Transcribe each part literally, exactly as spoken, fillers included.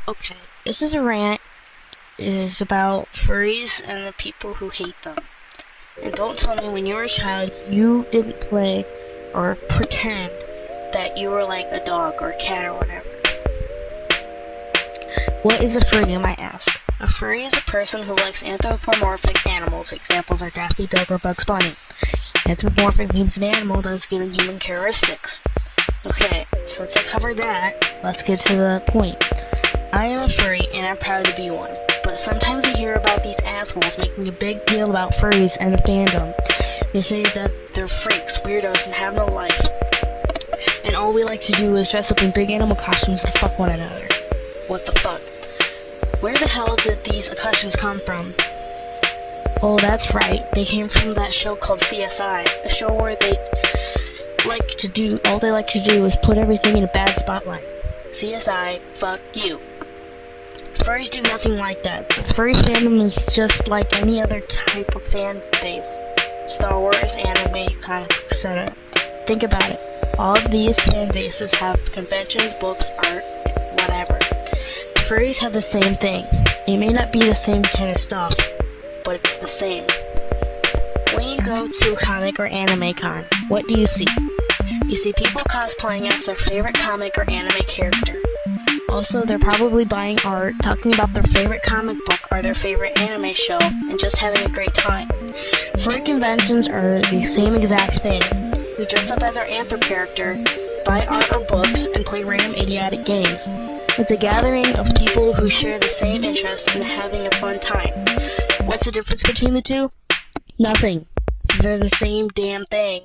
Okay, this is a rant. It is about furries and the people who hate them. And don't tell me when you were a child you didn't play or pretend that you were like a dog or a cat or whatever. What is a furry, you might ask? A furry is a person who likes anthropomorphic animals. Examples are Daffy Duck or Bugs Bunny. Anthropomorphic means an animal that is given human characteristics. Okay, since I covered that, let's get to the point. I am a furry and I'm proud to be one. But sometimes I hear about these assholes making a big deal about furries and the fandom. They say that they're freaks, weirdos, and have no life. And all we like to do is dress up in big animal costumes and fuck one another. What the fuck? Where the hell did these costumes come from? Oh, that's right. They came from that show called C S I. A show where they like to do, all they like to do is put everything in a bad spotlight. C S I, fuck you. Furries do nothing like that. The furry fandom is just like any other type of fan base. Star Wars, anime, comics, et cetera. Think about it. All of these fan bases have conventions, books, art, whatever. Furries have the same thing. It may not be the same kind of stuff, but it's the same. When you go to a comic or anime con, what do you see? You see people cosplaying as their favorite comic or anime character. Also, they're probably buying art, talking about their favorite comic book or their favorite anime show, and just having a great time. Furry conventions are the same exact thing. We dress up as our anthrop character, buy art or books, and play random idiotic games. It's a gathering of people who share the same interest in having a fun time. What's the difference between the two? Nothing. They're the same damn thing.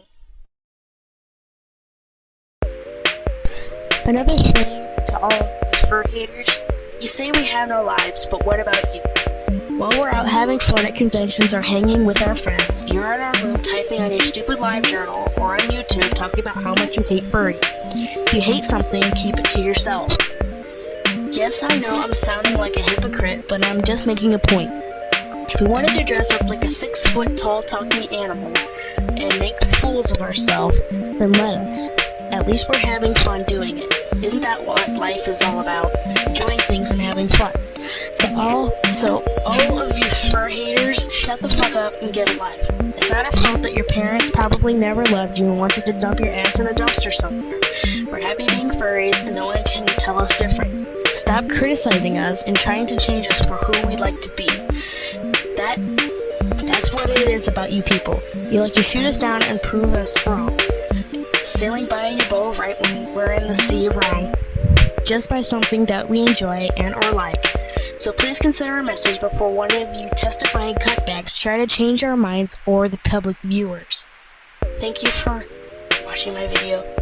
Another thing to all the fur haters, you say we have no lives, but what about you? While we're out having fun at conventions or hanging with our friends, you're in our room typing on your stupid live journal or on YouTube talking about how much you hate furries. If you hate something, keep it to yourself. Yes, I know I'm sounding like a hypocrite, but I'm just making a point. If we wanted to dress up like a six foot tall talking animal and make fools of ourselves, then let us. At least we're having fun doing it. Isn't that what life is all about? Enjoying things and having fun. So all, so all of you fur haters, shut the fuck up and get a life. It's not our fault that your parents probably never loved you and wanted to dump your ass in a dumpster somewhere. We're happy being furries and no one can tell us different. Stop criticizing us and trying to change us for who we'd like to be. That, that's what it is about you people. You like to shoot us down and prove us wrong. Sailing by in your boat right when we're in the sea of wrong, just by something that we enjoy and or like. So please consider our message before one of you testifying cutbacks try to change our minds or the public viewers. Thank you for watching my video.